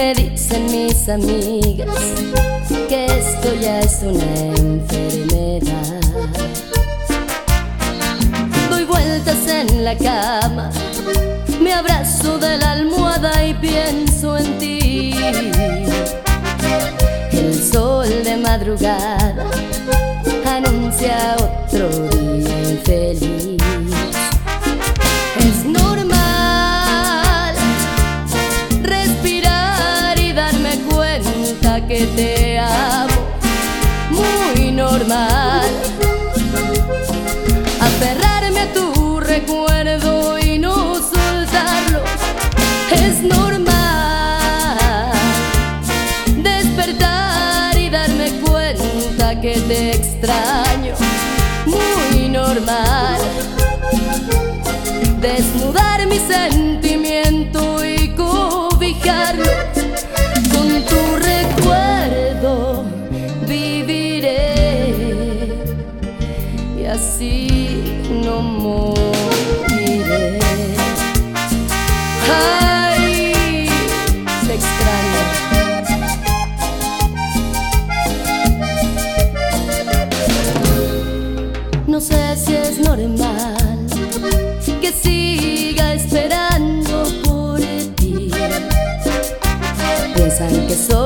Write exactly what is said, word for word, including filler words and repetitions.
Me dicen mis amigas que esto ya es una enfermedad. Doy vueltas en la cama, me abrazo de la almohada y pienso en ti. El sol de madrugada anuncia otro día infeliz. Es normal respirar y darme cuenta que te amo, muy normal. Aferrarme a tu recuerdo y no soltarlo, es normal. Despertar y darme cuenta que te extraño, muy normal. Desnudar mi sentimiento y cobijarlo con tu recuerdo, viviré y así no moriré. Ay, te extraño. No sé si es normal que siga esperando por ti. Piensan que soy